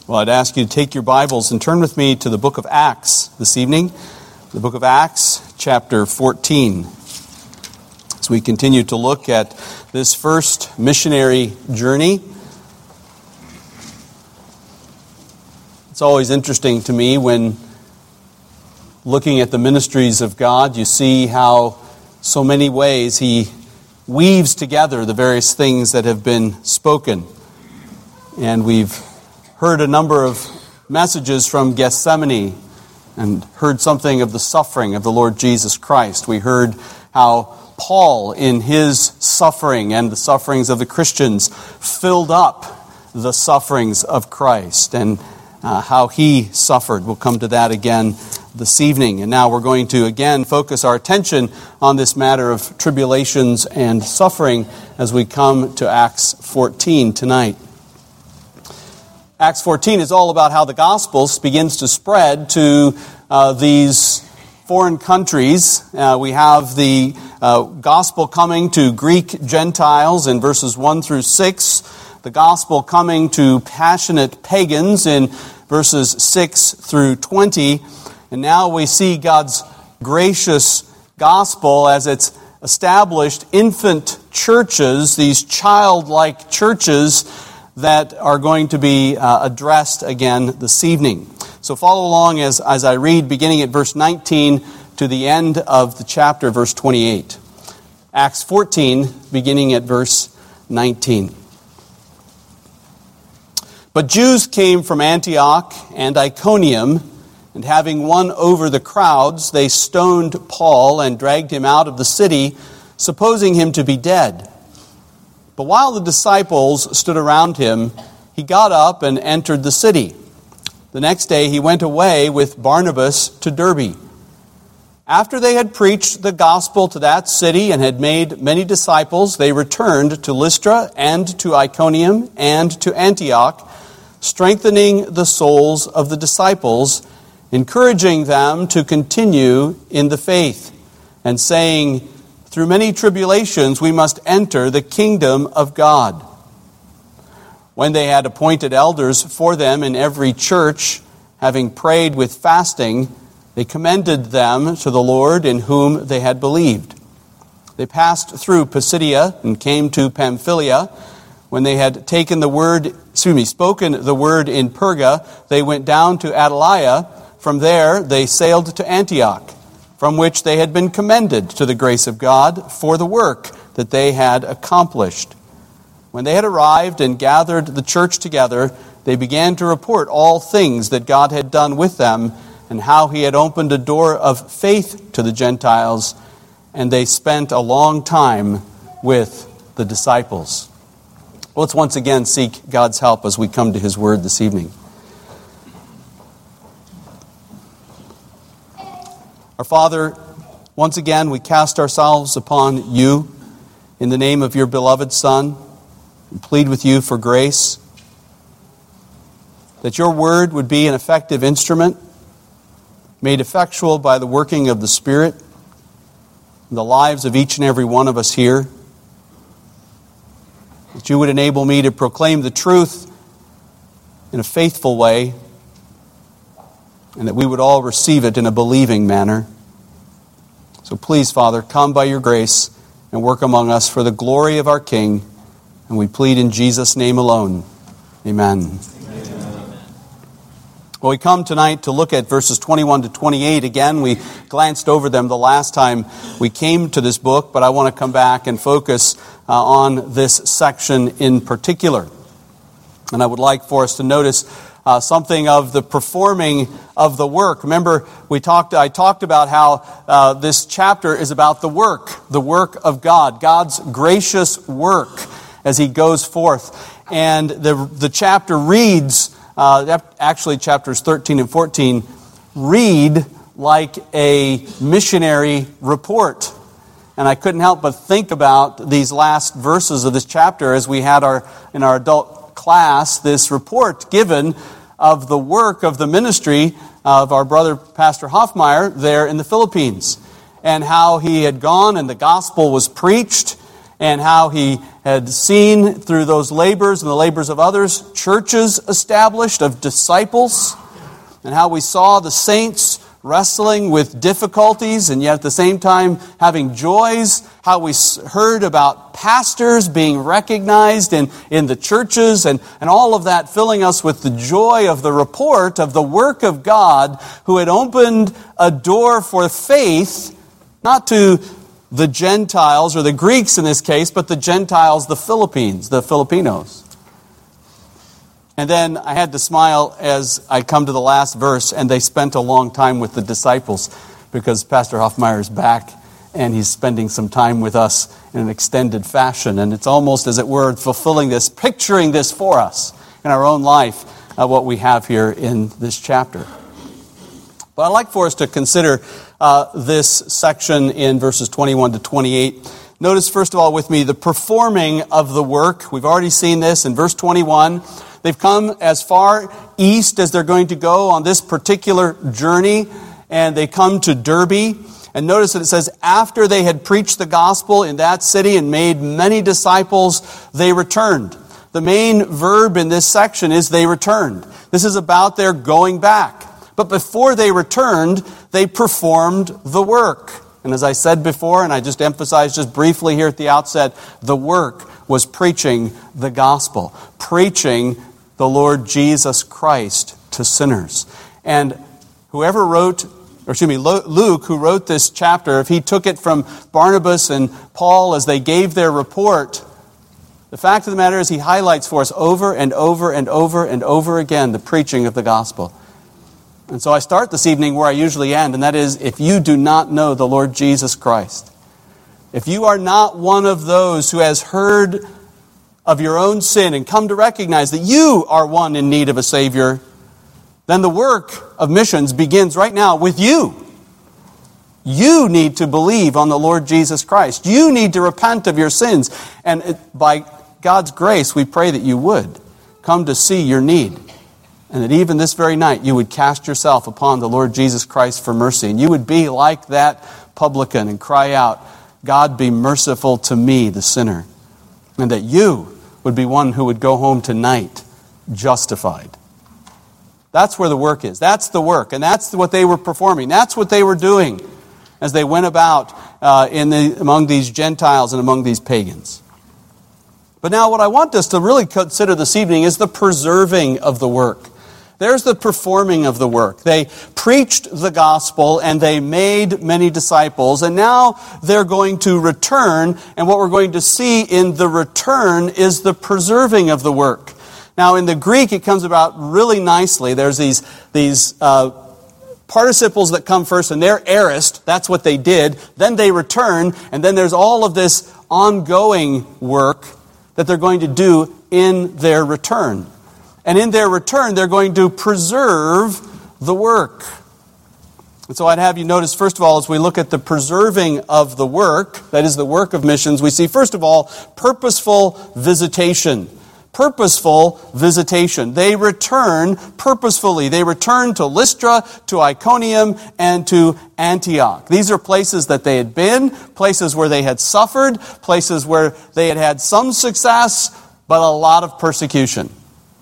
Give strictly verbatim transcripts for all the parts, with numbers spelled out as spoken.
Well, I'd ask you to take your Bibles and turn with me to the book of Acts this evening. The book of Acts, chapter fourteen. As we continue to look at this first missionary journey. It's always interesting to me when looking at the ministries of God, you see how so many ways He weaves together the various things that have been spoken. And we've heard a number of messages from Gethsemane and heard something of the suffering of the Lord Jesus Christ. We heard how Paul, in his suffering and the sufferings of the Christians, filled up the sufferings of Christ and uh, how he suffered. We'll come to that again this evening. And now we're going to again focus our attention on this matter of tribulations and suffering as we come to Acts fourteen tonight. Acts fourteen is all about how the gospel begins to spread to uh, these foreign countries. Uh, we have the uh, gospel coming to Greek Gentiles in verses one through six. The gospel coming to passionate pagans in verses six through twenty. And now we see God's gracious gospel as it's established infant churches, these childlike churches that are going to be uh, addressed again this evening. So follow along as, as I read, beginning at verse nineteen to the end of the chapter, verse twenty-eight. Acts fourteen, beginning at verse nineteen. But Jews came from Antioch and Iconium, and having won over the crowds, they stoned Paul and dragged him out of the city, supposing him to be dead. But while the disciples stood around him, he got up and entered the city. The next day he went away with Barnabas to Derbe. After they had preached the gospel to that city and had made many disciples, they returned to Lystra and to Iconium and to Antioch, strengthening the souls of the disciples, encouraging them to continue in the faith, and saying, "Through many tribulations we must enter the kingdom of God." When they had appointed elders for them in every church, having prayed with fasting, they commended them to the Lord in whom they had believed. They passed through Pisidia and came to Pamphylia. When they had taken the word, excuse me, spoken the word in Perga, they went down to Attalia. From there they sailed to Antioch, from which they had been commended to the grace of God for the work that they had accomplished. When they had arrived and gathered the church together, they began to report all things that God had done with them and how he had opened a door of faith to the Gentiles, and they spent a long time with the disciples. Well, let's once again seek God's help as we come to his word this evening. Our Father, once again we cast ourselves upon you in the name of your beloved Son and plead with you for grace, that your word would be an effective instrument, made effectual by the working of the Spirit in the lives of each and every one of us here, that you would enable me to proclaim the truth in a faithful way, and that we would all receive it in a believing manner. So please, Father, come by your grace and work among us for the glory of our King, and we plead in Jesus' name alone. Amen. Amen. Well, we come tonight to look at verses twenty-one to twenty-eight. Again, we glanced over them the last time we came to this book, but I want to come back and focus uh, on this section in particular. And I would like for us to notice Uh, something of the performing of the work. Remember, we talked. I talked about how uh, this chapter is about the work, the work of God, God's gracious work as He goes forth. And the the chapter reads, uh, actually chapters thirteen and fourteen, read like a missionary report. And I couldn't help but think about these last verses of this chapter as we had our in our adult class this report given of the work of the ministry of our brother Pastor Hoffmeyer there in the Philippines, and how he had gone and the gospel was preached, and how he had seen through those labors and the labors of others, churches established of disciples, and how we saw the saints wrestling with difficulties and yet at the same time having joys, how we heard about pastors being recognized in, in the churches, and, and all of that filling us with the joy of the report of the work of God who had opened a door for faith, not to the Gentiles, or the Greeks in this case, but the Gentiles, the Philippines, the Filipinos. And then I had to smile as I come to the last verse, and they spent a long time with the disciples, because Pastor Hoffmeyer is back, and he's spending some time with us in an extended fashion. And it's almost, as it were, fulfilling this, picturing this for us in our own life, uh, what we have here in this chapter. But I'd like for us to consider uh, this section in verses twenty-one to twenty-eight. Notice, first of all, with me, the performing of the work. We've already seen this in verse twenty-one. They've come as far east as they're going to go on this particular journey, and they come to Derbe. And notice that it says, after they had preached the gospel in that city and made many disciples, they returned. The main verb in this section is they returned. This is about their going back. But before they returned, they performed the work. And as I said before, and I just emphasized just briefly here at the outset, the work was preaching the gospel, preaching the Lord Jesus Christ to sinners. And whoever wrote, or excuse me, Luke, who wrote this chapter, if he took it from Barnabas and Paul as they gave their report, the fact of the matter is he highlights for us over and over and over and over again the preaching of the gospel. And so I start this evening where I usually end, and that is, if you do not know the Lord Jesus Christ, if you are not one of those who has heard of your own sin and come to recognize that you are one in need of a Savior, then the work of missions begins right now with you. You need to believe on the Lord Jesus Christ. You need to repent of your sins. And it, by God's grace, we pray that you would come to see your need. And that even this very night, you would cast yourself upon the Lord Jesus Christ for mercy. And you would be like that publican and cry out, God, be merciful to me, the sinner. And that you would be one who would go home tonight justified. That's where the work is. That's the work. And that's what they were performing. That's what they were doing as they went about uh, in the, among these Gentiles and among these pagans. But now what I want us to really consider this evening is the preserving of the work. There's the performing of the work. They preached the gospel and they made many disciples, and now they're going to return, and what we're going to see in the return is the preserving of the work. Now in the Greek it comes about really nicely. There's these, these uh, participles that come first, and they're aorist, that's what they did. Then they return, and then there's all of this ongoing work that they're going to do in their return. And in their return, they're going to preserve the work. And so I'd have you notice, first of all, as we look at the preserving of the work, that is the work of missions, we see, first of all, purposeful visitation. Purposeful visitation. They return purposefully. They return to Lystra, to Iconium, and to Antioch. These are places that they had been, places where they had suffered, places where they had had some success, but a lot of persecution.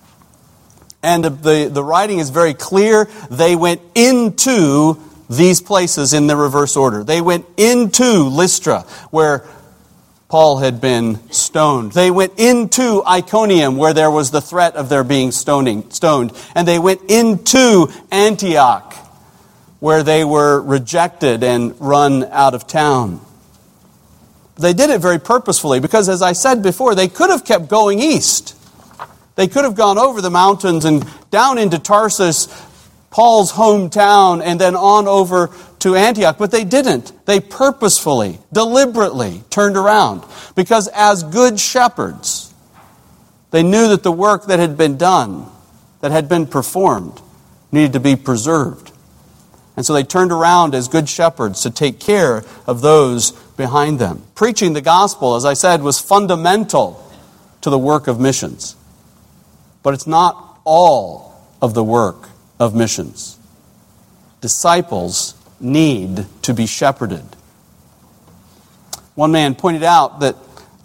And the, the writing is very clear. They went into these places in the reverse order. They went into Lystra, where Paul had been stoned. They went into Iconium, where there was the threat of their being stoning, stoned. And they went into Antioch, where they were rejected and run out of town. They did it very purposefully because, as I said before, they could have kept going east. They could have gone over the mountains and down into Tarsus, Paul's hometown, and then on over to Antioch. But they didn't. They purposefully, deliberately turned around. Because as good shepherds, they knew that the work that had been done, that had been performed, needed to be preserved. And so they turned around as good shepherds to take care of those behind them. Preaching the gospel, as I said, was fundamental to the work of missions. But it's not all of the work of missions. Disciples need to be shepherded. One man pointed out that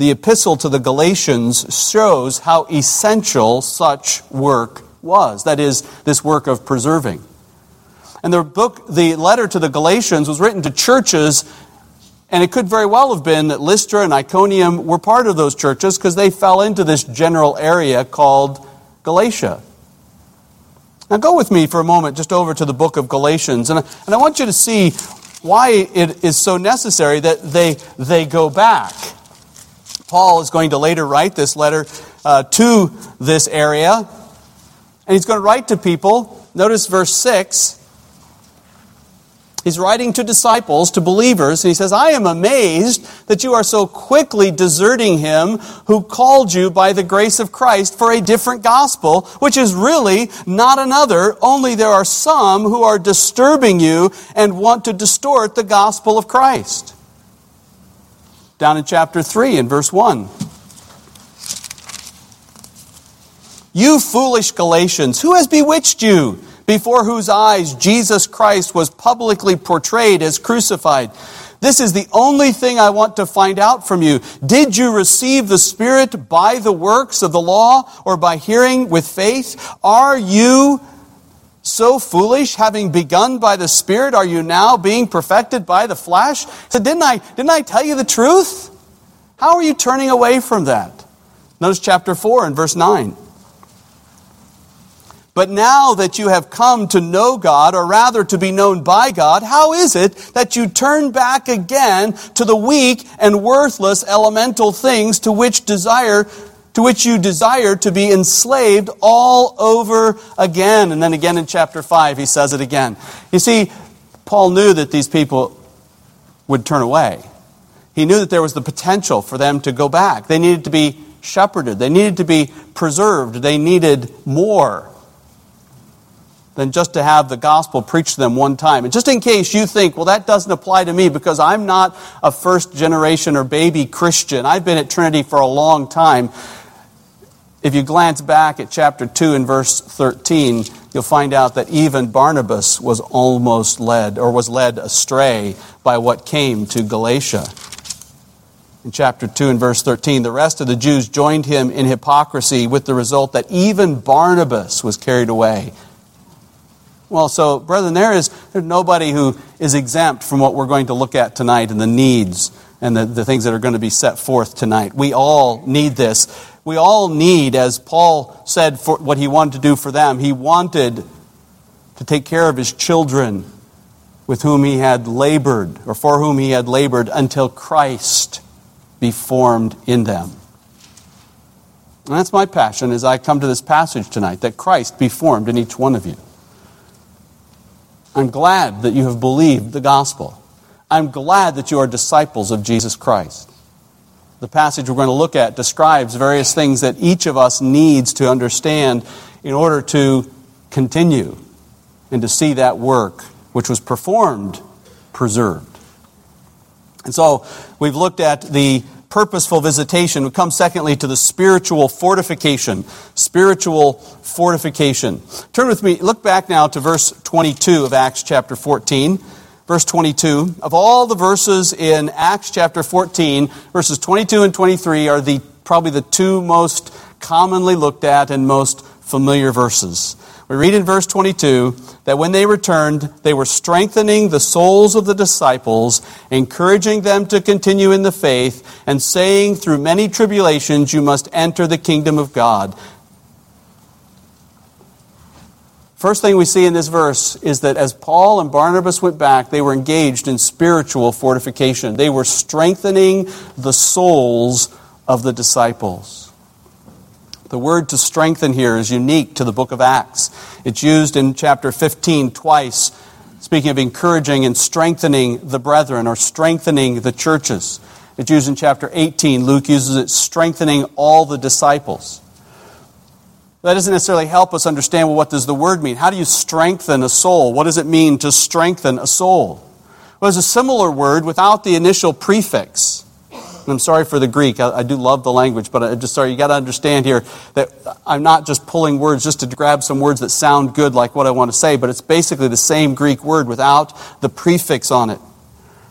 the epistle to the Galatians shows how essential such work was. That is, this work of preserving. And the book, the letter to the Galatians was written to churches, and it could very well have been that Lystra and Iconium were part of those churches because they fell into this general area called Galatia. Now go with me for a moment just over to the book of Galatians, and I, and I want you to see why it is so necessary that they, they go back. Paul is going to later write this letter uh, to this area, and he's going to write to people. Notice verse six. He's writing to disciples, to believers, and he says, I am amazed that you are so quickly deserting him who called you by the grace of Christ for a different gospel, which is really not another, only there are some who are disturbing you and want to distort the gospel of Christ. Down in chapter three, in verse one. You foolish Galatians, who has bewitched you? Before whose eyes Jesus Christ was publicly portrayed as crucified. This is the only thing I want to find out from you. Did you receive the Spirit by the works of the law or by hearing with faith? Are you so foolish, having begun by the Spirit, are you now being perfected by the flesh? So didn't I, didn't I tell you the truth? How are you turning away from that? Notice chapter four and verse nine. But now that you have come to know God, or rather to be known by God, how is it that you turn back again to the weak and worthless elemental things to which desire, to which you desire to be enslaved all over again? And then again in chapter five, he says it again. You see, Paul knew that these people would turn away. He knew that there was the potential for them to go back. They needed to be shepherded. They needed to be preserved. They needed more than just to have the gospel preached to them one time. And just in case you think, well, that doesn't apply to me because I'm not a first generation or baby Christian. I've been at Trinity for a long time. If you glance back at chapter two and verse thirteen, you'll find out that even Barnabas was almost led, or was led astray by what came to Galatia. In chapter two and verse thirteen, the rest of the Jews joined him in hypocrisy, with the result that even Barnabas was carried away. Well, so, brethren, there is there's nobody who is exempt from what we're going to look at tonight and the needs and the, the things that are going to be set forth tonight. We all need this. We all need, as Paul said, for what he wanted to do for them. He wanted to take care of his children with whom he had labored, or for whom he had labored, until Christ be formed in them. And that's my passion as I come to this passage tonight, that Christ be formed in each one of you. I'm glad that you have believed the gospel. I'm glad that you are disciples of Jesus Christ. The passage we're going to look at describes various things that each of us needs to understand in order to continue and to see that work which was performed, preserved. And so we've looked at the purposeful visitation. We come secondly to the spiritual fortification. Spiritual fortification. Turn with me, look back now to verse twenty-two of Acts chapter fourteen. Verse twenty-two. Of all the verses in Acts chapter fourteen, verses twenty-two and twenty-three are the probably the two most commonly looked at and most familiar verses. We read in verse twenty-two that when they returned, they were strengthening the souls of the disciples, encouraging them to continue in the faith, and saying, through many tribulations you must enter the kingdom of God. First thing we see in this verse is that as Paul and Barnabas went back, they were engaged in spiritual fortification. They were strengthening the souls of the disciples. The word to strengthen here is unique to the book of Acts. It's used in chapter fifteen twice, speaking of encouraging and strengthening the brethren, or strengthening the churches. It's used in chapter eighteen. Luke uses it, strengthening all the disciples. That doesn't necessarily help us understand, well, what does the word mean? How do you strengthen a soul? What does it mean to strengthen a soul? Well, there's a similar word without the initial prefix. And I'm sorry for the Greek. I, I do love the language, but I just sorry, you got to understand here that I'm not just pulling words just to grab some words that sound good like what I want to say, but it's basically the same Greek word without the prefix on it.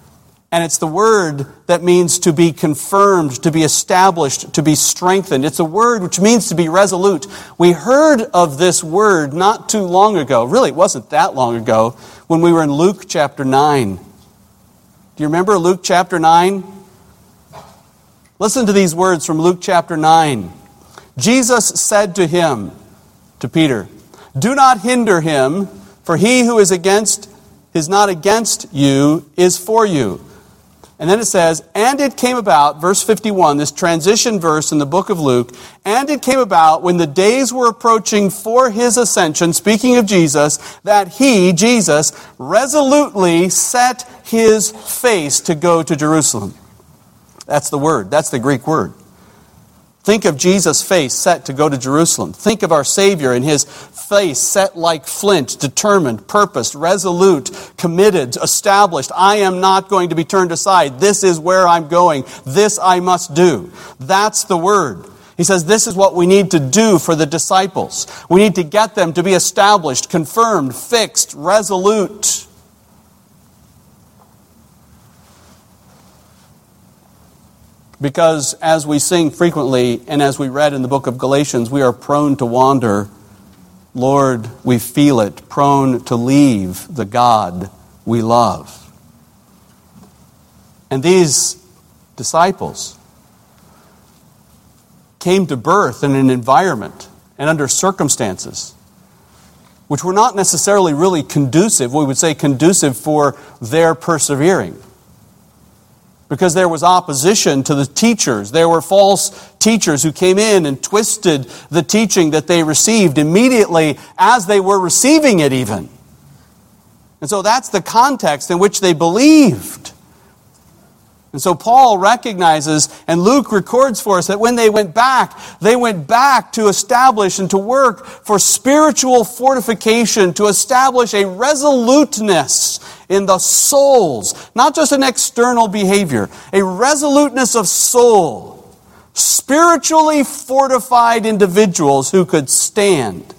And it's the word that means to be confirmed, to be established, to be strengthened. It's a word which means to be resolute. We heard of this word not too long ago. Really, it wasn't that long ago when we were in Luke chapter nine. Do you remember Luke chapter nine? Listen to these words from Luke chapter nine. Jesus said to him, to Peter, "Do not hinder him, for he who is against is not against you, is for you." And then it says, and it came about, verse fifty-one, this transition verse in the book of Luke, and it came about when the days were approaching for his ascension, speaking of Jesus, that he, Jesus, resolutely set his face to go to Jerusalem. That's the word. That's the Greek word. Think of Jesus' face set to go to Jerusalem. Think of our Savior and his face set like flint, determined, purposed, resolute, committed, established. I am not going to be turned aside. This is where I'm going. This I must do. That's the word. He says this is what we need to do for the disciples. We need to get them to be established, confirmed, fixed, resolute. Because as we sing frequently, and as we read in the book of Galatians, we are prone to wander. Lord, we feel it, prone to leave the God we love. And these disciples came to birth in an environment and under circumstances which were not necessarily really conducive, we would say conducive for their persevering. Because there was opposition to the teachers. There were false teachers who came in and twisted the teaching that they received immediately as they were receiving it even. And so that's the context in which they believed. And so Paul recognizes, and Luke records for us, that when they went back, they went back to establish and to work for spiritual fortification, to establish a resoluteness in the souls, not just an external behavior, a resoluteness of soul, spiritually fortified individuals who could stand.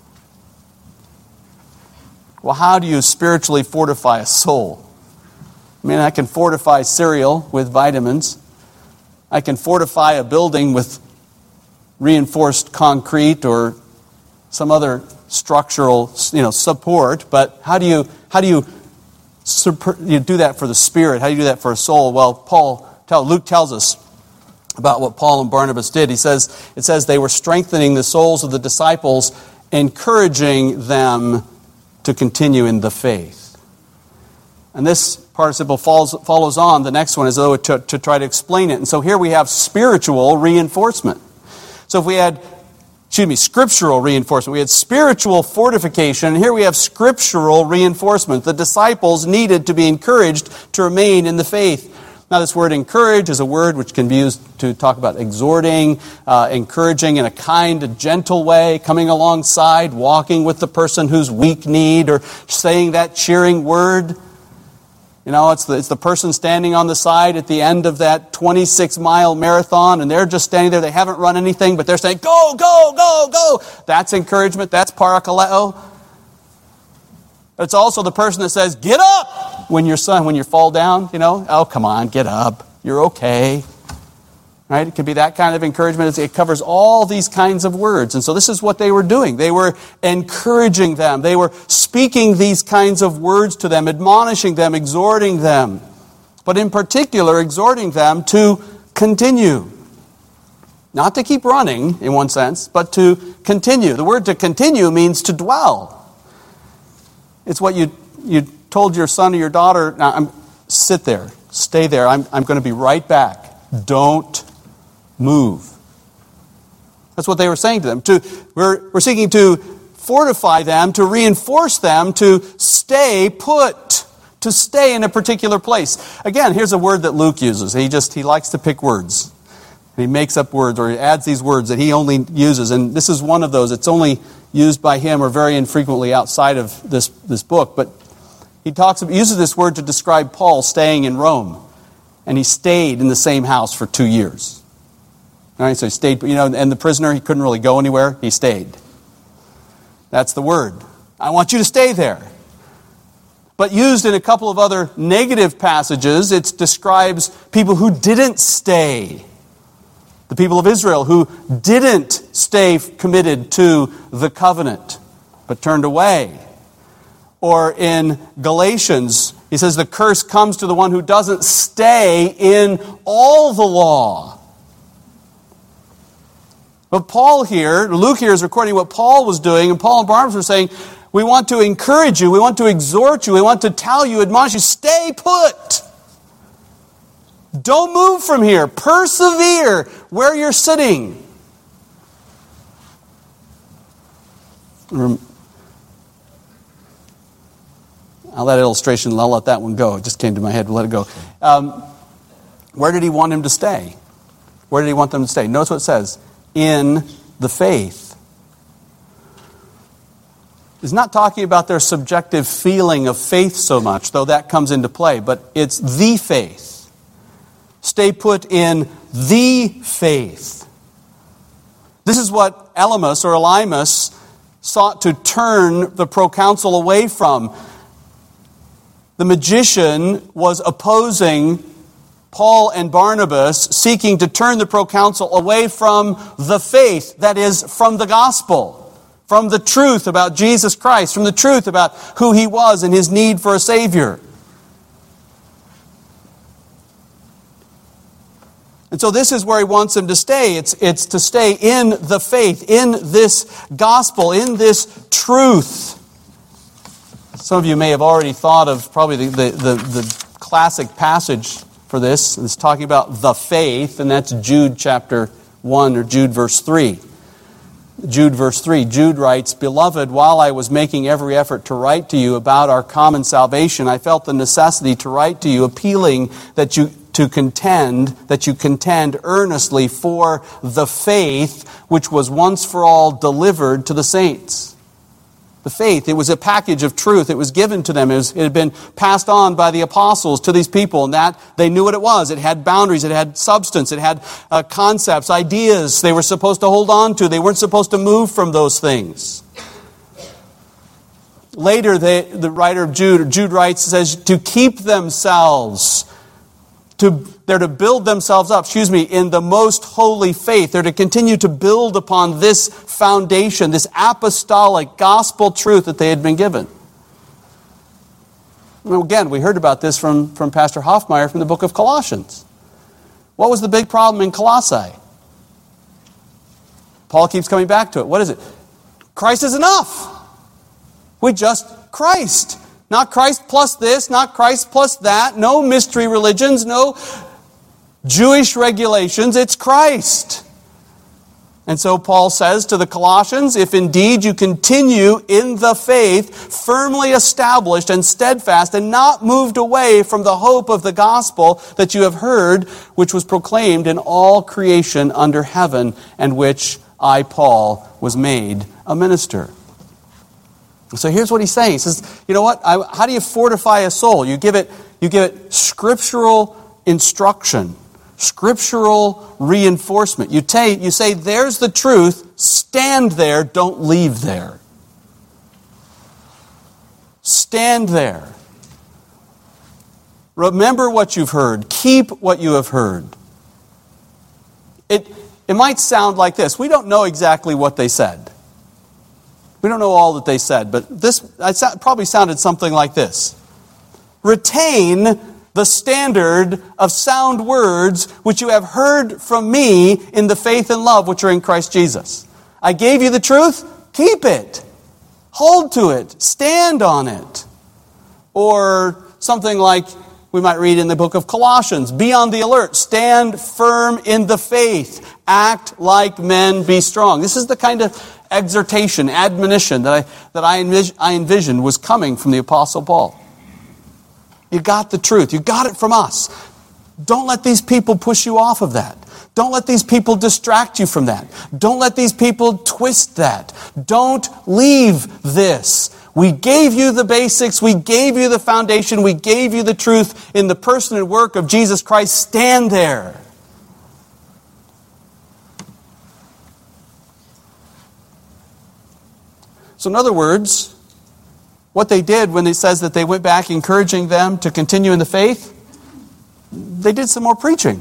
Well, how do you spiritually fortify a soul? I mean, I can fortify cereal with vitamins. I can fortify a building with reinforced concrete or some other structural, you know, support. But how do you how do you, you do that for the spirit? How do you do that for a soul? Well, Paul, tell, Luke tells us about what Paul and Barnabas did. He says it says they were strengthening the souls of the disciples, encouraging them to continue in the faith. And this participle follows, follows on the next one as though to, to try to explain it. And so here we have spiritual reinforcement. So if we had, excuse me, scriptural reinforcement, we had spiritual fortification, and here we have scriptural reinforcement. The disciples needed to be encouraged to remain in the faith. Now this word encourage is a word which can be used to talk about exhorting, uh, encouraging in a kind, gentle way, coming alongside, walking with the person who's weak-kneed, or saying that cheering word. You know, it's the, it's the person standing on the side at the end of that twenty-six mile marathon, and they're just standing there. They haven't run anything, but they're saying, go, go, go, go. That's encouragement. That's parakaleo. It's also the person that says, get up when your son, when you fall down, you know. Oh, come on, get up. You're okay. Right? It could be that kind of encouragement. It covers all these kinds of words. And so this is what they were doing. They were encouraging them. They were speaking these kinds of words to them, admonishing them, exhorting them. But in particular, exhorting them to continue. Not to keep running, in one sense, but to continue. The word to continue means to dwell. It's what you you told your son or your daughter, now, I'm, sit there, stay there, I'm, I'm going to be right back. Don't move. That's what they were saying to them. To, we're, we're seeking to fortify them, to reinforce them, to stay put, to stay in a particular place. Again, here's a word that Luke uses. He just, he likes to pick words. He makes up words, or he adds these words that he only uses. And this is one of those. It's only used by him or very infrequently outside of this, this book. But he talks, uses this word to describe Paul staying in Rome. And he stayed in the same house for two years. All right, so he stayed, you know, and the prisoner, he couldn't really go anywhere. He stayed. That's the word. I want you to stay there. But used in a couple of other negative passages, it describes people who didn't stay. The people of Israel who didn't stay committed to the covenant, but turned away. Or in Galatians, he says the curse comes to the one who doesn't stay in all the law. But Paul here, Luke here is recording what Paul was doing, and Paul and Barnabas were saying, we want to encourage you, we want to exhort you, we want to tell you, admonish you, stay put. Don't move from here. Persevere where you're sitting. I'll let illustration, I'll let that one go. It just came to my head, we'll let it go. Um, where did he want him to stay? Where did he want them to stay? Notice what it says. In the faith. He's not talking about their subjective feeling of faith so much, though that comes into play, but it's the faith. Stay put in the faith. This is what Elymas or Elymas sought to turn the proconsul away from. The magician was opposing Paul and Barnabas, seeking to turn the proconsul away from the faith, that is, from the gospel, from the truth about Jesus Christ, from the truth about who he was and his need for a Savior. And so this is where he wants them to stay. It's, it's to stay in the faith, in this gospel, in this truth. Some of you may have already thought of probably the, the, the, the classic passage for this. It's talking about the faith, and that's Jude chapter one or Jude verse three. Jude verse three, Jude writes, Beloved, while I was making every effort to write to you about our common salvation, I felt the necessity to write to you, appealing that you to contend, that you contend earnestly for the faith which was once for all delivered to the saints. The faith, it was a package of truth. It was given to them. It, was, it had been passed on by the apostles to these people, and that they knew what it was. It had boundaries. It had substance. It had uh, concepts, ideas they were supposed to hold on to. They weren't supposed to move from those things. Later, they, the writer of Jude, Jude writes, says, to keep themselves, to, they're to build themselves up, excuse me, in the most holy faith. They're to continue to build upon this foundation, this apostolic gospel truth that they had been given. Well, again, we heard about this from, from Pastor Hoffmeyer from the book of Colossians. What was the big problem in Colossae? Paul keeps coming back to it. What is it? Christ is enough. We just Christ. Not Christ plus this, not Christ plus that. No mystery religions, no Jewish regulations. It's Christ. And so Paul says to the Colossians, if indeed you continue in the faith, firmly established and steadfast, and not moved away from the hope of the gospel that you have heard, which was proclaimed in all creation under heaven, and which I, Paul, was made a minister. So here's what he's saying. He says, you know what? I, how do you fortify a soul? You give it, you give it scriptural instruction, scriptural reinforcement. You, take, you say, there's the truth. Stand there. Don't leave there. Stand there. Remember what you've heard. Keep what you have heard. It, it might sound like this. We don't know exactly what they said. We don't know all that they said, but this it probably sounded something like this. Retain the standard of sound words which you have heard from me in the faith and love which are in Christ Jesus. I gave you the truth, keep it. Hold to it. Stand on it. Or something like we might read in the book of Colossians. Be on the alert. Stand firm in the faith. Act like men. Be strong. This is the kind of exhortation, admonition that I that I, envis- I envisioned was coming from the Apostle Paul. You got the truth. You got it from us. Don't let these people push you off of that. Don't let these people distract you from that. Don't let these people twist that. Don't leave this. We gave you the basics. We gave you the foundation. We gave you the truth in the person and work of Jesus Christ. Stand there. So in other words, what they did when it says that they went back encouraging them to continue in the faith, they did some more preaching.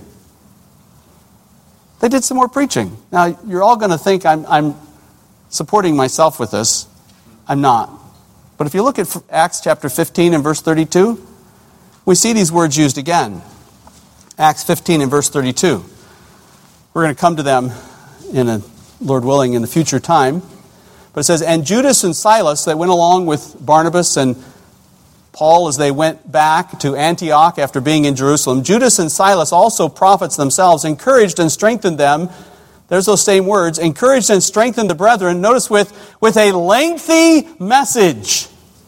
They did some more preaching. Now, you're all going to think I'm, I'm supporting myself with this. I'm not. But if you look at Acts chapter fifteen and verse thirty-two, we see these words used again. Acts fifteen and verse thirty-two. We're going to come to them in a, Lord willing, in the future time. But it says, and Judas and Silas, that went along with Barnabas and Paul as they went back to Antioch after being in Jerusalem, Judas and Silas, also prophets themselves, encouraged and strengthened them. There's those same words, encouraged and strengthened the brethren. Notice with, with a lengthy message.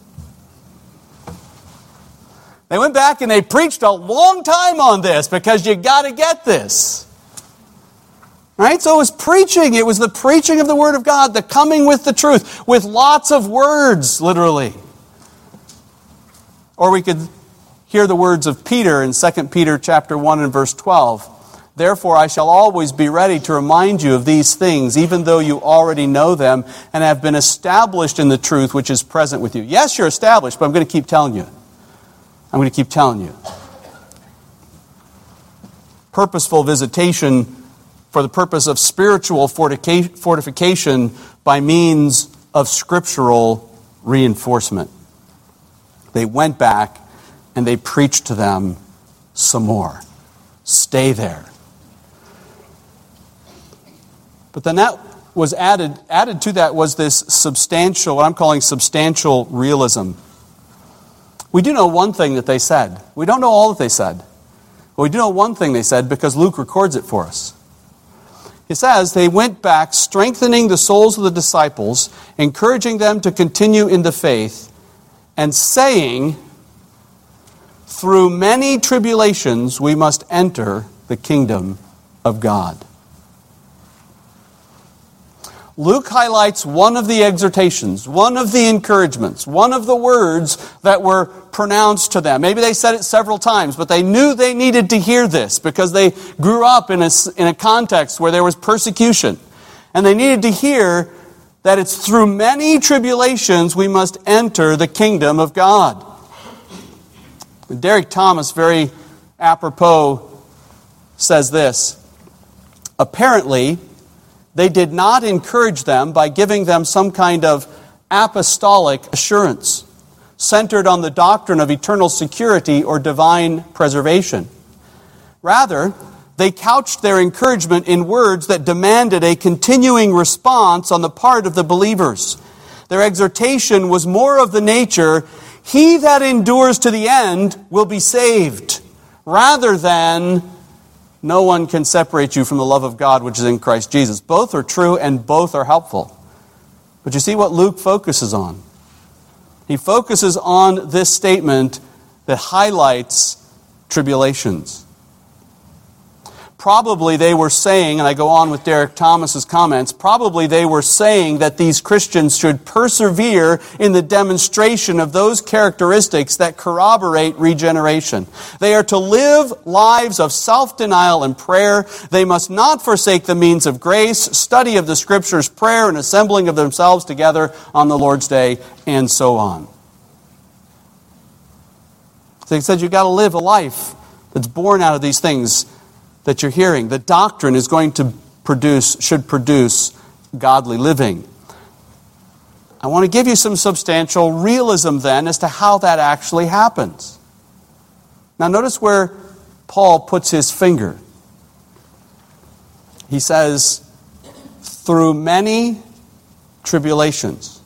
They went back and they preached a long time on this because you got to get this. Right? So it was preaching. It was the preaching of the Word of God, the coming with the truth, with lots of words, literally. Or we could hear the words of Peter in Second Peter chapter one and verse twelve. Therefore I shall always be ready to remind you of these things, even though you already know them and have been established in the truth which is present with you. Yes, you're established, but I'm going to keep telling you. I'm going to keep telling you. Purposeful visitation for the purpose of spiritual fortification by means of scriptural reinforcement. They went back and they preached to them some more. Stay there. But then that was added, added to that was this substantial, what I'm calling substantial realism. We do know one thing that they said. We don't know all that they said. But we do know one thing they said because Luke records it for us. It says, they went back strengthening the souls of the disciples, encouraging them to continue in the faith, and saying, through many tribulations we must enter the kingdom of God. Luke highlights one of the exhortations, one of the encouragements, one of the words that were pronounced to them. Maybe they said it several times, but they knew they needed to hear this because they grew up in a, in a context where there was persecution. And they needed to hear that it's through many tribulations we must enter the kingdom of God. Derek Thomas, very apropos, says this. Apparently, they did not encourage them by giving them some kind of apostolic assurance centered on the doctrine of eternal security or divine preservation. Rather, they couched their encouragement in words that demanded a continuing response on the part of the believers. Their exhortation was more of the nature, he that endures to the end will be saved, rather than no one can separate you from the love of God which is in Christ Jesus. Both are true and both are helpful. But you see what Luke focuses on? He focuses on this statement that highlights tribulations. Probably they were saying, and I go on with Derek Thomas's comments, probably they were saying that these Christians should persevere in the demonstration of those characteristics that corroborate regeneration. They are to live lives of self-denial and prayer. They must not forsake the means of grace, study of the Scriptures, prayer, and assembling of themselves together on the Lord's Day, and so on. So he said you've got to live a life that's born out of these things that you're hearing. The doctrine is going to produce, should produce godly living. I want to give you some substantial realism then as to how that actually happens. Now notice where Paul puts his finger. He says, through many tribulations.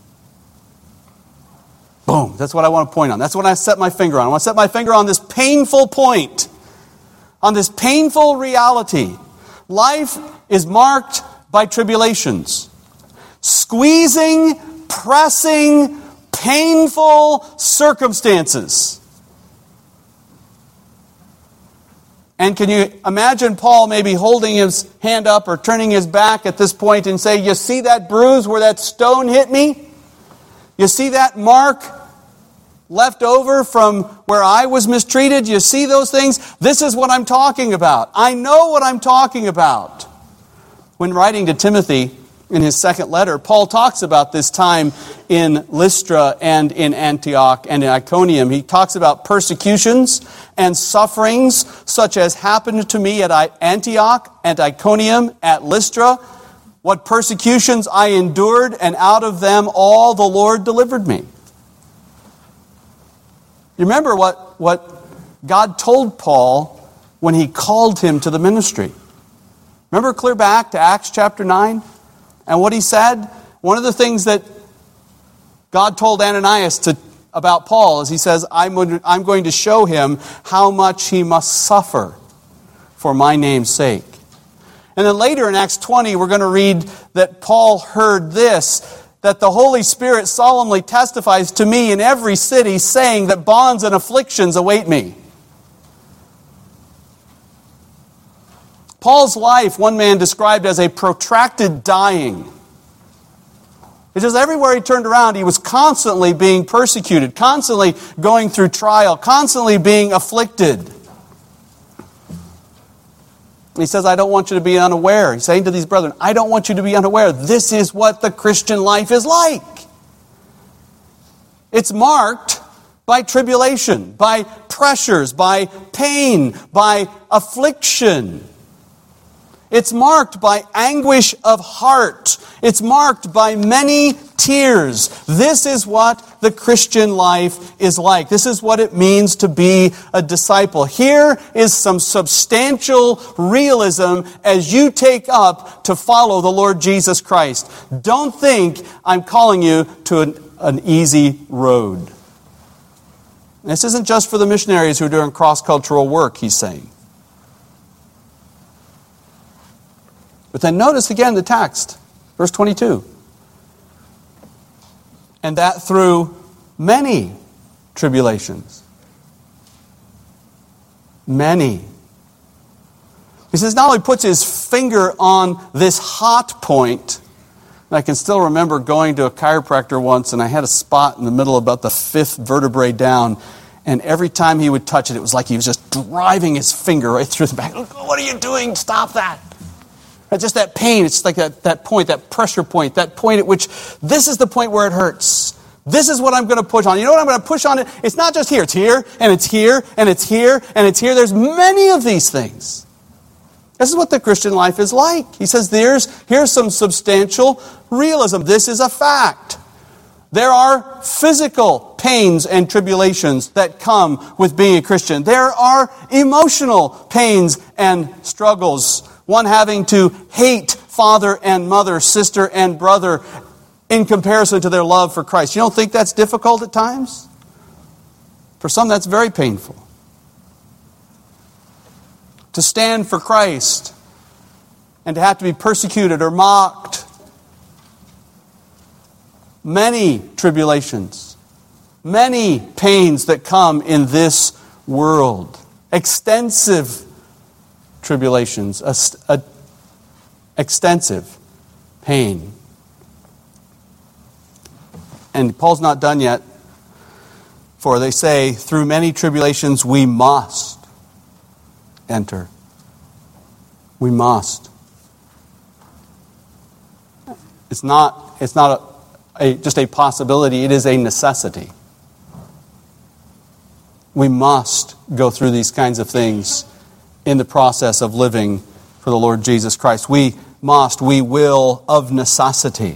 Boom, that's what I want to point on. That's what I set my finger on. I want to set my finger on this painful point. On this painful reality. Life is marked by tribulations. Squeezing, pressing, painful circumstances. And can you imagine Paul maybe holding his hand up or turning his back at this point and say, you see that bruise where that stone hit me? You see that mark left over from where I was mistreated? You see those things? This is what I'm talking about. I know what I'm talking about. When writing to Timothy in his second letter, Paul talks about this time in Lystra and in Antioch and in Iconium. He talks about persecutions and sufferings such as happened to me at Antioch, at Iconium, at Lystra. What persecutions I endured, and out of them all the Lord delivered me. You remember what, what God told Paul when he called him to the ministry. Remember clear back to Acts chapter nine? And what he said? One of the things that God told Ananias to, about Paul is he says, I'm, I'm going to show him how much he must suffer for my name's sake. And then later in Acts twenty, we're going to read that Paul heard this, that the Holy Spirit solemnly testifies to me in every city, saying that bonds and afflictions await me. Paul's life, one man described as a protracted dying. It's just everywhere he turned around, he was constantly being persecuted, constantly going through trial, constantly being afflicted. He says, I don't want you to be unaware. He's saying to these brethren, I don't want you to be unaware. This is what the Christian life is like. It's marked by tribulation, by pressures, by pain, by affliction. It's marked by anguish of heart. It's marked by many tears. This is what the Christian life is like. This is what it means to be a disciple. Here is some substantial realism as you take up to follow the Lord Jesus Christ. Don't think I'm calling you to an, an easy road. This isn't just for the missionaries who are doing cross-cultural work, he's saying. But then notice again the text, verse twenty-two. And that through many tribulations. Many. He says not only puts his finger on this hot point, and I can still remember going to a chiropractor once, and I had a spot in the middle about the fifth vertebrae down, and every time he would touch it, it was like he was just driving his finger right through the back. What are you doing? Stop that. Just that pain, it's like that, that point, that pressure point, that point at which this is the point where it hurts. This is what I'm going to push on. You know what I'm going to push on? It? It's not just here. It's here, and it's here, and it's here, and it's here. There's many of these things. This is what the Christian life is like. He says, there's here's some substantial realism. This is a fact. There are physical pains and tribulations that come with being a Christian. There are emotional pains and struggles. One having to hate father and mother, sister and brother in comparison to their love for Christ. You don't think that's difficult at times? For some, that's very painful. To stand for Christ and to have to be persecuted or mocked. Many tribulations, many pains that come in this world. Extensive tribulations, a, a extensive pain. And Paul's not done yet, for they say, through many tribulations we must enter. We must. It's not, it's not a, a, just a possibility, it is a necessity. We must go through these kinds of things in the process of living for the Lord Jesus Christ. We must, we will, of necessity.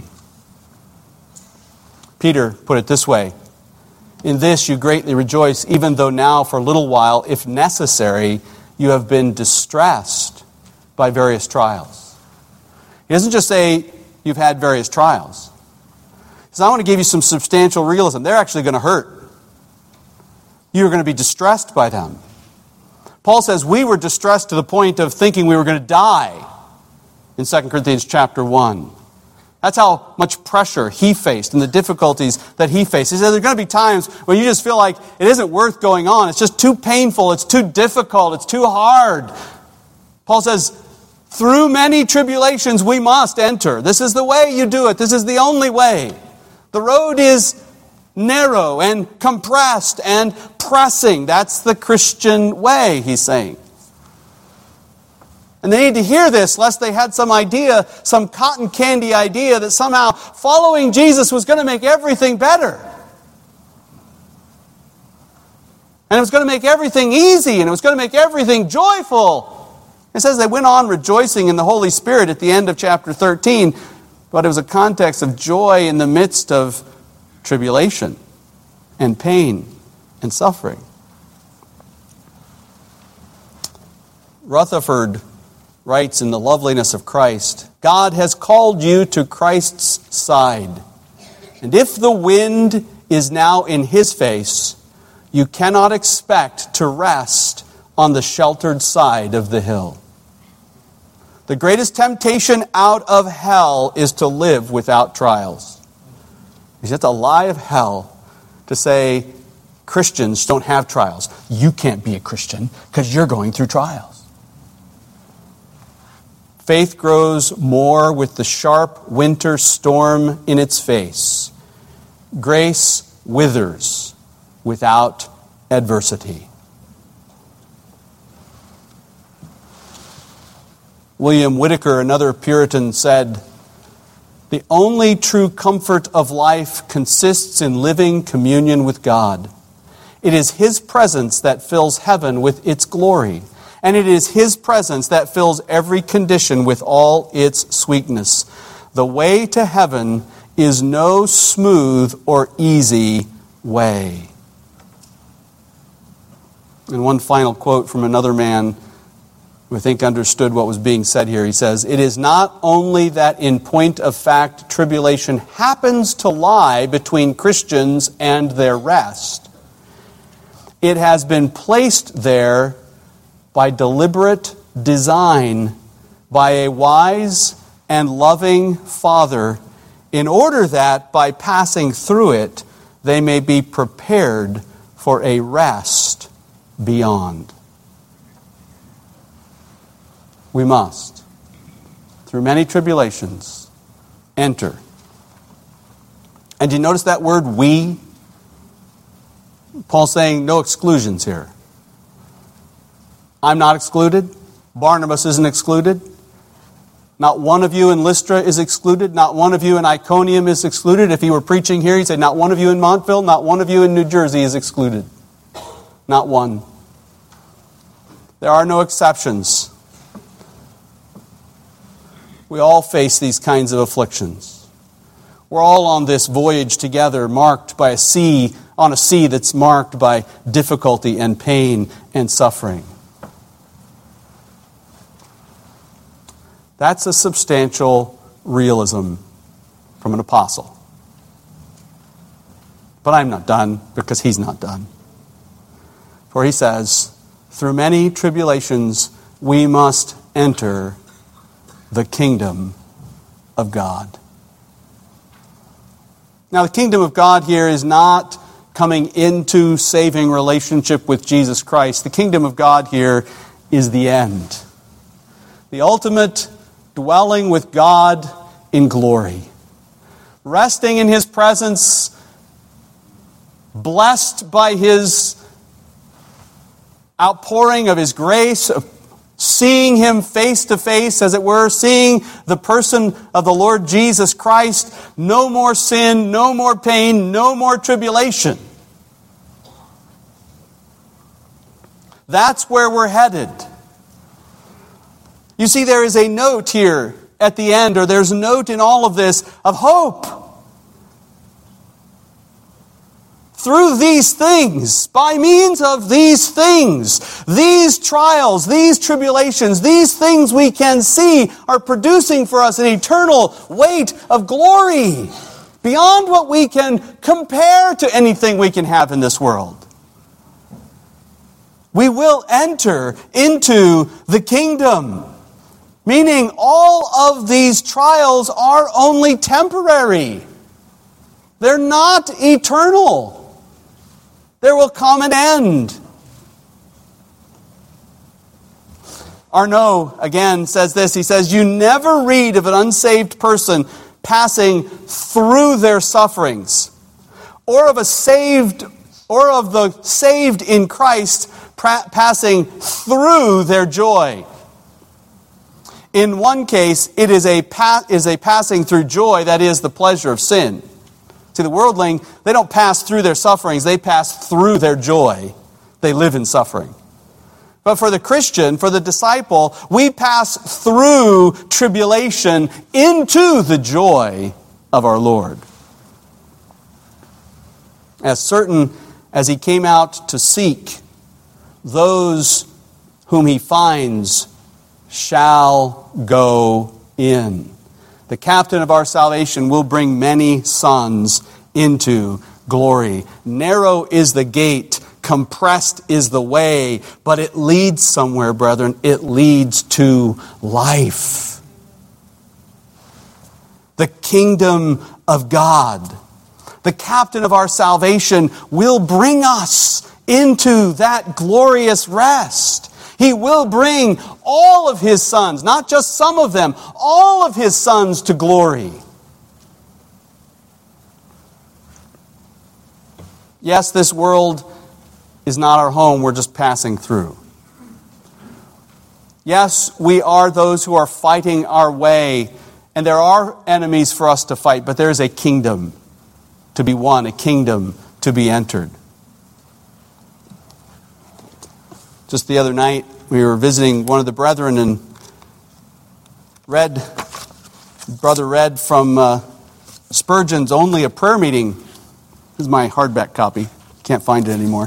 Peter put it this way, in this you greatly rejoice, even though now for a little while, if necessary, you have been distressed by various trials. He doesn't just say you've had various trials. He says, I want to give you some substantial realism. They're actually going to hurt. You're going to be distressed by them. Paul says we were distressed to the point of thinking we were going to die in Second Corinthians chapter one. That's how much pressure he faced and the difficulties that he faced. He said there are going to be times when you just feel like it isn't worth going on. It's just too painful. It's too difficult. It's too hard. Paul says, through many tribulations we must enter. This is the way you do it. This is the only way. The road is narrow and compressed and pressing. That's the Christian way, he's saying. And they need to hear this, lest they had some idea, some cotton candy idea, that somehow following Jesus was going to make everything better. And it was going to make everything easy, and it was going to make everything joyful. It says they went on rejoicing in the Holy Spirit at the end of chapter thirteen, but it was a context of joy in the midst of tribulation and pain and suffering. Rutherford writes in The Loveliness of Christ, God has called you to Christ's side, and if the wind is now in His face, you cannot expect to rest on the sheltered side of the hill. The greatest temptation out of hell is to live without trials. It's a lie of hell to say Christians don't have trials. You can't be a Christian because you're going through trials. Faith grows more with the sharp winter storm in its face. Grace withers without adversity. William Whitaker, another Puritan, said, the only true comfort of life consists in living communion with God. It is His presence that fills heaven with its glory, and it is His presence that fills every condition with all its sweetness. The way to heaven is no smooth or easy way. And one final quote from another man who I think understood what was being said here. He says, it is not only that in point of fact tribulation happens to lie between Christians and their rest. It has been placed there by deliberate design by a wise and loving Father, in order that by passing through it they may be prepared for a rest beyond. We must, through many tribulations, enter. And do you notice that word, we? Paul's saying no exclusions here. I'm not excluded. Barnabas isn't excluded. Not one of you in Lystra is excluded. Not one of you in Iconium is excluded. If he were preaching here, he'd say, not one of you in Montville, not one of you in New Jersey is excluded. Not one. There are no exceptions. We all face these kinds of afflictions. We're all on this voyage together, marked by a sea, on a sea that's marked by difficulty and pain and suffering. That's a substantial realism from an apostle. But I'm not done, because he's not done. For he says, through many tribulations we must enter the kingdom of God. Now, the kingdom of God here is not coming into saving relationship with Jesus Christ. The kingdom of God here is the end. The ultimate dwelling with God in glory. Resting in His presence, blessed by His outpouring of His grace, of seeing Him face to face, as it were, seeing the person of the Lord Jesus Christ. No more sin, no more pain, no more tribulation. That's where we're headed. You see, there is a note here at the end, or there's a note in all of this of hope. Through these things, by means of these things, these trials, these tribulations, these things we can see are producing for us an eternal weight of glory beyond what we can compare to anything we can have in this world. We will enter into the kingdom, meaning all of these trials are only temporary. They're not eternal. There will come an end. Arnaud, again, says this. He says, you never read of an unsaved person passing through their sufferings, or of a saved, or of the saved in Christ pra- passing through their joy. In one case, it is a pa- is a passing through joy, that is the pleasure of sin. See, the worldling, they don't pass through their sufferings, they pass through their joy. They live in suffering. But for the Christian, for the disciple, we pass through tribulation into the joy of our Lord. As certain as he came out to seek, those whom he finds shall go in. The captain of our salvation will bring many sons into glory. Narrow is the gate, compressed is the way, but it leads somewhere, brethren. It leads to life. The kingdom of God, the captain of our salvation, will bring us into that glorious rest. He will bring all of his sons, not just some of them, all of his sons to glory. Yes, this world is not our home. We're just passing through. Yes, we are those who are fighting our way, and there are enemies for us to fight, but there is a kingdom to be won, a kingdom to be entered. Just the other night, we were visiting one of the brethren and read, brother read from uh, Spurgeon's Only a Prayer Meeting. This is my hardback copy. Can't find it anymore.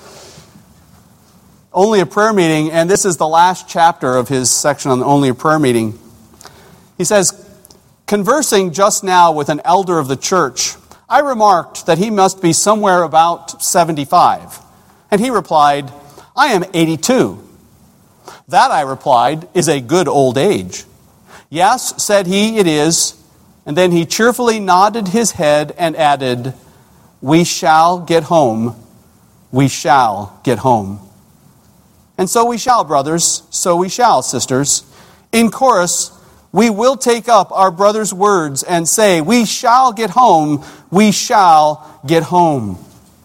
Only a Prayer Meeting, and this is the last chapter of his section on Only a Prayer Meeting. He says, conversing just now with an elder of the church, I remarked that he must be somewhere about seventy-five. And he replied, I am eighty-two. That, I replied, is a good old age. Yes, said he, it is. And then he cheerfully nodded his head and added, we shall get home. We shall get home. And so we shall, brothers. So we shall, sisters. In chorus, we will take up our brother's words and say, we shall get home. We shall get home.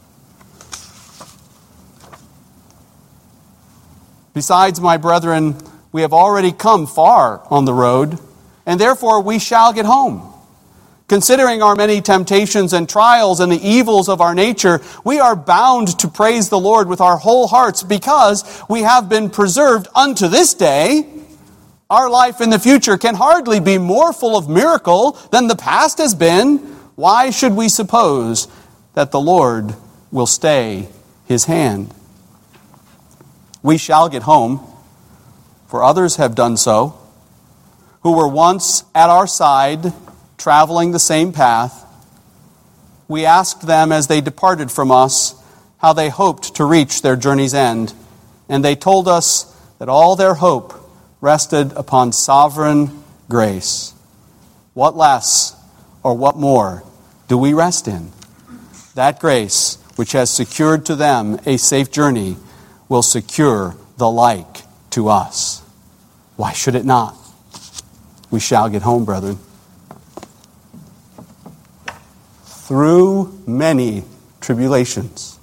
Besides, my brethren, we have already come far on the road, and therefore we shall get home. Considering our many temptations and trials and the evils of our nature, we are bound to praise the Lord with our whole hearts because we have been preserved unto this day. Our life in the future can hardly be more full of miracle than the past has been. Why should we suppose that the Lord will stay his hand? We shall get home, for others have done so, who were once at our side, traveling the same path. We asked them as they departed from us how they hoped to reach their journey's end, and they told us that all their hope rested upon sovereign grace. What less or what more do we rest in? That grace which has secured to them a safe journey will secure the like to us. Why should it not? We shall get home, brethren. Through many tribulations,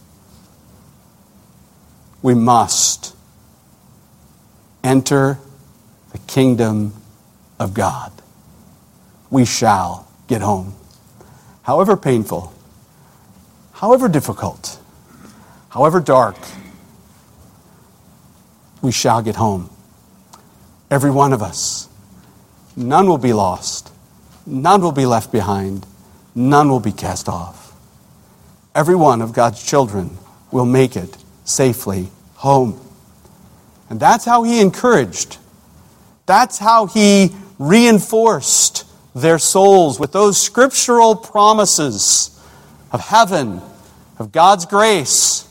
we must enter the kingdom of God. We shall get home. However painful, however difficult, however dark, we shall get home. Every one of us. None will be lost. None will be left behind. None will be cast off. Every one of God's children will make it safely home. And that's how he encouraged. That's how he reinforced their souls with those scriptural promises of heaven, of God's grace.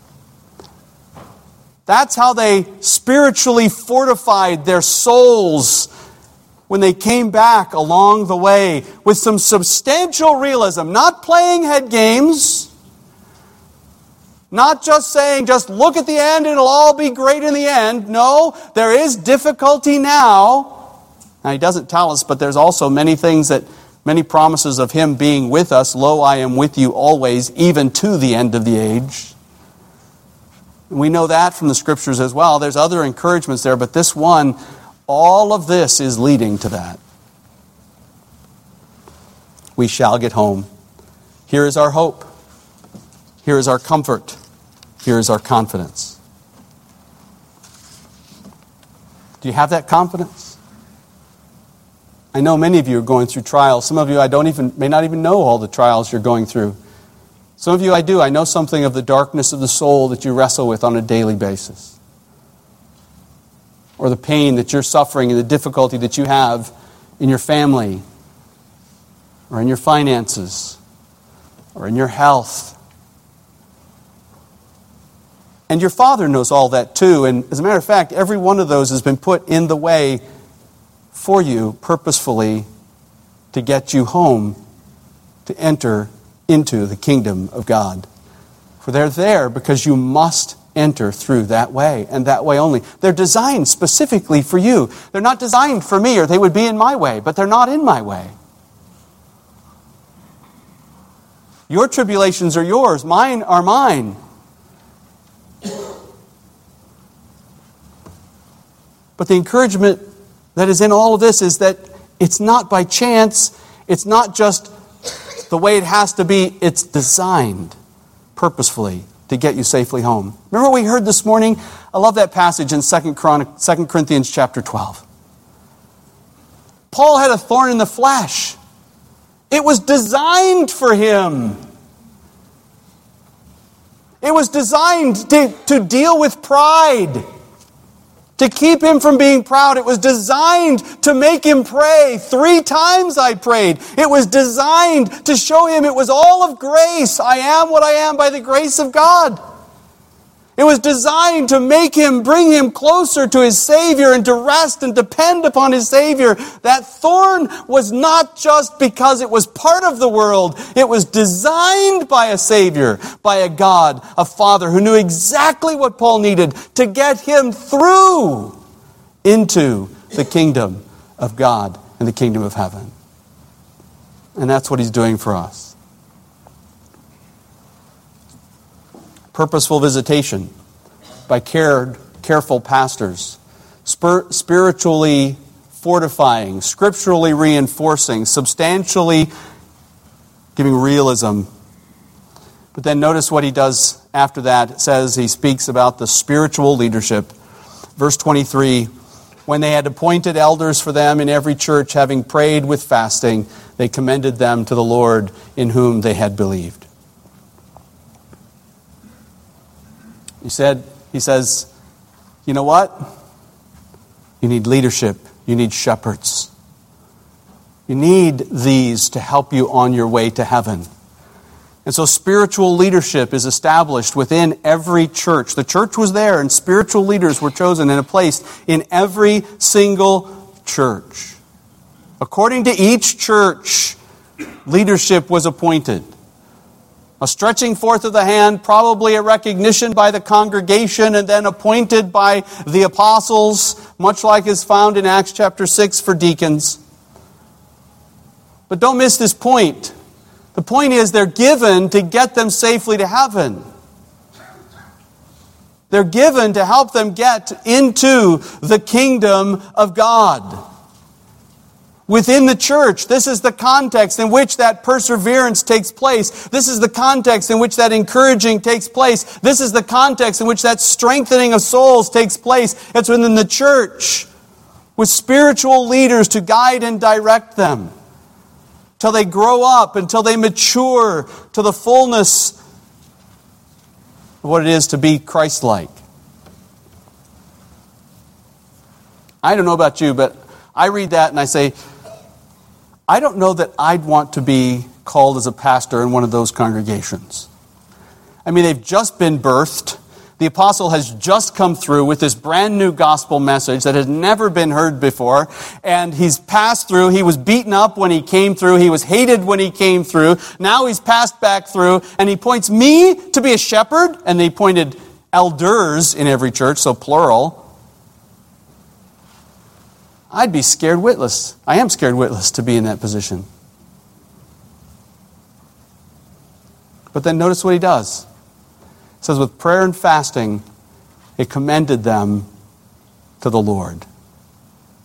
That's how they spiritually fortified their souls when they came back along the way with some substantial realism, not playing head games, not just saying, just look at the end, it'll all be great in the end. No, there is difficulty now. Now, he doesn't tell us, but there's also many things that, many promises of him being with us. Lo, I am with you always, even to the end of the age. We know that from the scriptures as well. There's other encouragements there, but this one, All of this is leading to that. We shall get home. Here is our hope. Here is our comfort. Here is our confidence. Do you have that confidence? I know many of you are going through trials. Some of you I don't even may not even know all the trials you're going through. Some of you I do. I know something of the darkness of the soul that you wrestle with on a daily basis. Or the pain that you're suffering and the difficulty that you have in your family, or in your finances, or in your health. And your Father knows all that too. And as a matter of fact, every one of those has been put in the way for you purposefully to get you home, to enter into the kingdom of God. For they're there because you must enter through that way, and that way only. They're designed specifically for you. They're not designed for me, or they would be in my way, but they're not in my way. Your tribulations are yours, mine are mine. But the encouragement that is in all of this is that it's not by chance, it's not just the way it has to be, it's designed purposefully to get you safely home. Remember what we heard this morning? I love that passage in Second Corinthians chapter twelve. Paul had a thorn in the flesh. It was designed for him. It was designed to, to deal with pride. To keep him from being proud. It was designed to make him pray. Three times I prayed. It was designed to show him it was all of grace. I am what I am by the grace of God. It was designed to make him, bring him closer to his Savior and to rest and depend upon his Savior. That thorn was not just because it was part of the world. It was designed by a Savior, by a God, a Father who knew exactly what Paul needed to get him through into the kingdom of God and the kingdom of heaven. And that's what he's doing for us. Purposeful visitation by cared, careful pastors, spir- spiritually fortifying, scripturally reinforcing, substantially giving realism. But then notice what he does after that. It says he speaks about the spiritual leadership. Verse twenty-three, when they had appointed elders for them in every church, having prayed with fasting, they commended them to the Lord in whom they had believed. He said, he says, you know what? You need leadership. You need shepherds. You need these to help you on your way to heaven. And so spiritual leadership is established within every church. The church was there, and spiritual leaders were chosen and placed in every single church. According to each church, leadership was appointed. A stretching forth of the hand, probably a recognition by the congregation, and then appointed by the apostles, much like is found in Acts chapter six for deacons. But don't miss this point. The point is they're given to get them safely to heaven. They're given to help them get into the kingdom of God. Within the church, this is the context in which that perseverance takes place. This is the context in which that encouraging takes place. This is the context in which that strengthening of souls takes place. It's within the church, with spiritual leaders to guide and direct them till they grow up, until they mature to the fullness of what it is to be Christ-like. I don't know about you, but I read that and I say, I don't know that I'd want to be called as a pastor in one of those congregations. I mean, they've just been birthed. The apostle has just come through with this brand new gospel message that has never been heard before. And he's passed through. He was beaten up when he came through. He was hated when he came through. Now he's passed back through. And he points me to be a shepherd. And they pointed elders in every church, so plural. I'd be scared witless. I am scared witless to be in that position. But then notice what he does. It says, with prayer and fasting, it commended them to the Lord.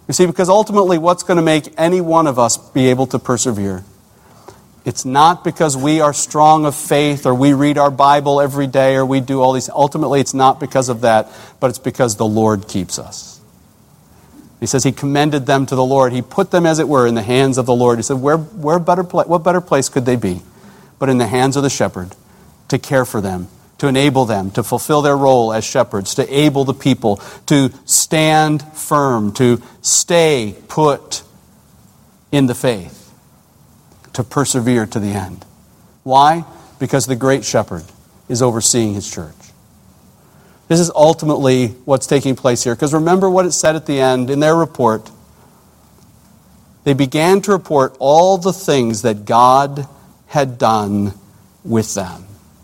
You see, because ultimately what's going to make any one of us be able to persevere? It's not because we are strong of faith or we read our Bible every day or we do all these. Ultimately, it's not because of that, but it's because the Lord keeps us. He says he commended them to the Lord. He put them, as it were, in the hands of the Lord. He said, where, where better pla- what better place could they be but in the hands of the shepherd to care for them, to enable them to fulfill their role as shepherds, to able the people to stand firm, to stay put in the faith, to persevere to the end. Why? Because the great shepherd is overseeing his church. This is ultimately what's taking place here. Because remember what it said at the end in their report. They began to report all the things that God had done with them.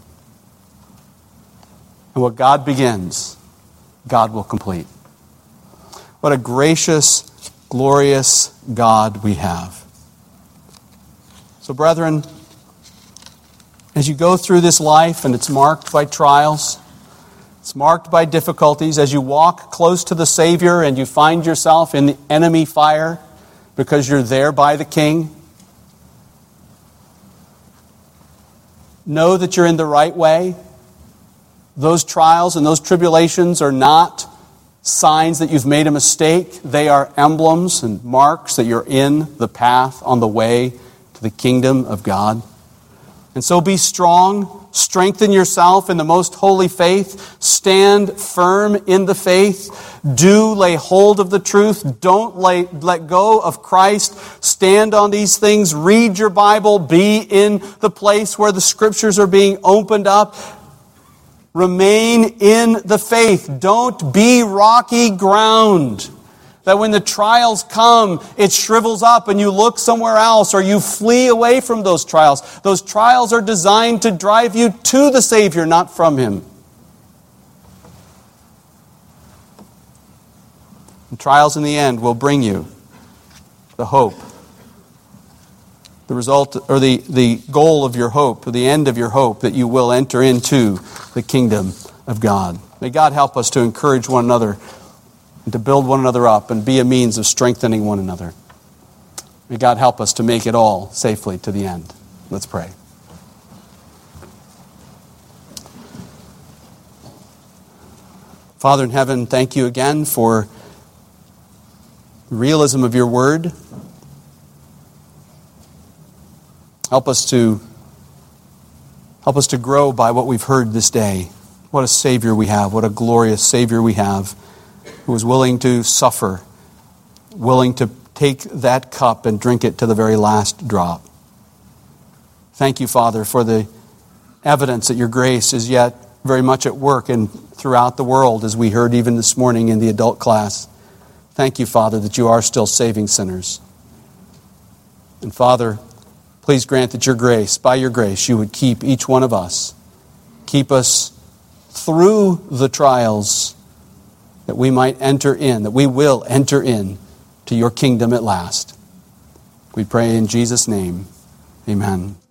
And what God begins, God will complete. What a gracious, glorious God we have. So, brethren, as you go through this life and it's marked by trials, it's marked by difficulties, as you walk close to the Savior and you find yourself in the enemy fire because you're there by the King, know that you're in the right way. Those trials and those tribulations are not signs that you've made a mistake. They are emblems and marks that you're in the path on the way the kingdom of God. And so be strong, strengthen yourself in the most holy faith, stand firm in the faith, do lay hold of the truth, don't lay, let go of Christ, stand on these things, read your Bible, be in the place where the scriptures are being opened up, remain in the faith, don't be rocky ground. That when the trials come, it shrivels up and you look somewhere else or you flee away from those trials. Those trials are designed to drive you to the Savior, not from Him. And trials in the end will bring you the hope. The result, or the, the goal of your hope, or the end of your hope, that you will enter into the kingdom of God. May God help us to encourage one another and to build one another up and be a means of strengthening one another. May God help us to make it all safely to the end. Let's pray. Father in heaven, thank you again for the realism of your word. Help us to help us to grow by what we've heard this day. What a Savior we have. What a glorious Savior we have, who was willing to suffer, willing to take that cup and drink it to the very last drop. Thank you, Father, for the evidence that your grace is yet very much at work and throughout the world, as we heard even this morning in the adult class. Thank you, Father, that you are still saving sinners. And Father, please grant that your grace, by your grace, you would keep each one of us. Keep us through the trials, that we might enter in, that we will enter in to your kingdom at last. We pray in Jesus' name. Amen.